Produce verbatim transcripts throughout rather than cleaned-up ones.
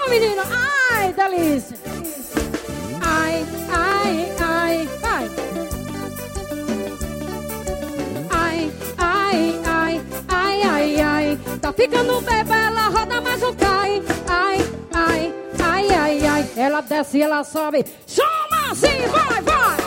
menina. Ai, delícia. Ai, ai, ai, vai. Ai, ai, ai, ai, ai, ai. Tá ficando beba, ela roda, mas não cai. Ai, ai, ai, ai, ai. Ela desce, ela sobe. Chama assim, vai, vai.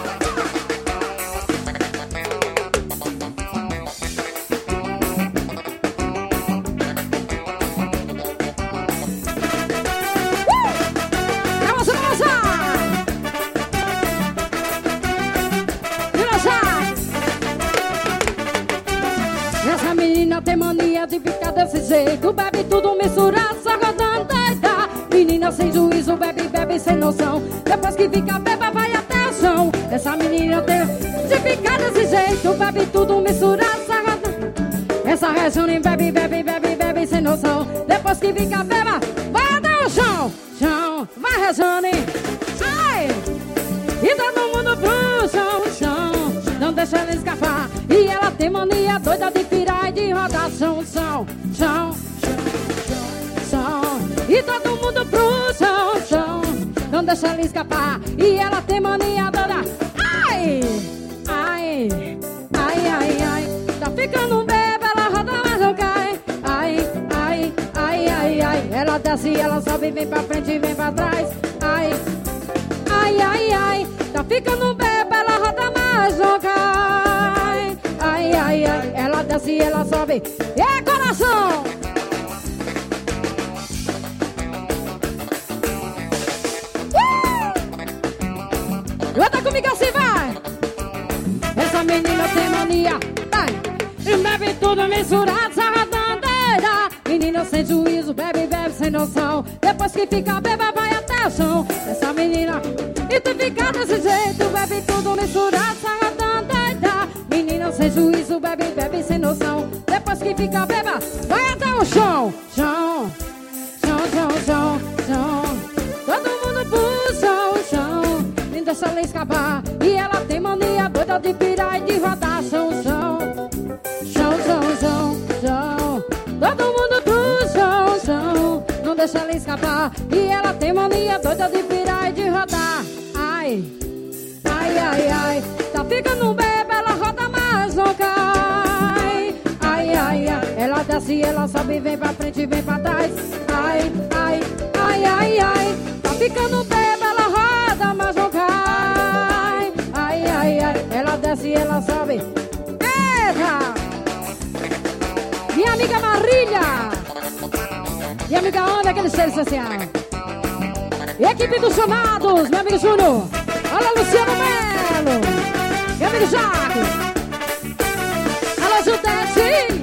Essa menina tem mania de ficar desse jeito. Bebe tudo misturado, só rodando doida. Menina sem juízo, bebe, bebe sem noção. Depois que fica beba, vai até o chão. Essa menina tem de ficar desse jeito. Bebe tudo misturado, só rodando. Essa Rejane bebe, bebe, bebe, bebe sem noção. Depois que fica beba, vai até o chão. Chão, vai Rejane. Ai! E todo mundo pro chão, chão. Não deixa ela escapar. E ela tem mania doida de pirar e de rodar. Chão, chão, chão, chão, chão. E todo mundo pro chão, chão. Não deixa ela escapar. E ela tem mania doida. Ai, ai, ai, ai, ai. Tá ficando beba, ela roda, mas não cai. Ai, ai, ai, ai, ai. Ela desce, ela sobe, vem pra frente e vem pra trás. Ai, ai, ai, ai. Tá ficando beba, ela roda, mas não cai. Ai, ai, ai. Ela desce, ela sobe. É coração! Uh! Canta comigo assim, vai! Essa menina tem mania, vai! E bebe tudo misturado, sarradão doida. Menina sem juízo, bebe, bebe sem noção. Depois que fica beba, vai até o chão. Essa menina, e tu fica desse jeito. Bebe tudo misturado, sarradão doida. Menina sem juízo, bebe, bebe sem noção. Depois que fica beba, vai até o chão. Chão, chão, chão, chão, chão. Todo mundo pro chão, chão. Nem deixa ela escapar. E ela tem mania doida de pirar e de rodar. Chão, chão, chão, chão, chão, chão. Todo mundo pro chão, chão. Não deixa ela escapar. E ela tem mania doida de pirar e de rodar. Ai, ai, ai, ai. Tá ficando beba, ela roda, mas não cai. Ai, ai, ai. Ela desce, ela sobe, vem pra frente e vem pra trás. Ai, ai, ai, ai, ai. Tá ficando beba, ela roda, mas não cai. Ai, ai, ai. Ela desce, ela sobe. Eita! Minha amiga Marília. Minha amiga Ana, aquele cheiro social. E a equipe dos chamados, meu amigo Júnior. Olha Luciano Melo. Meu amigo Jaco. Alô, Judete.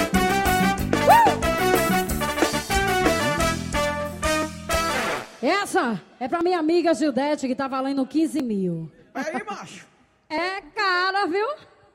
Uh! Essa é pra minha amiga Judete, que tá valendo quinze mil. Aí, macho. É cara, viu?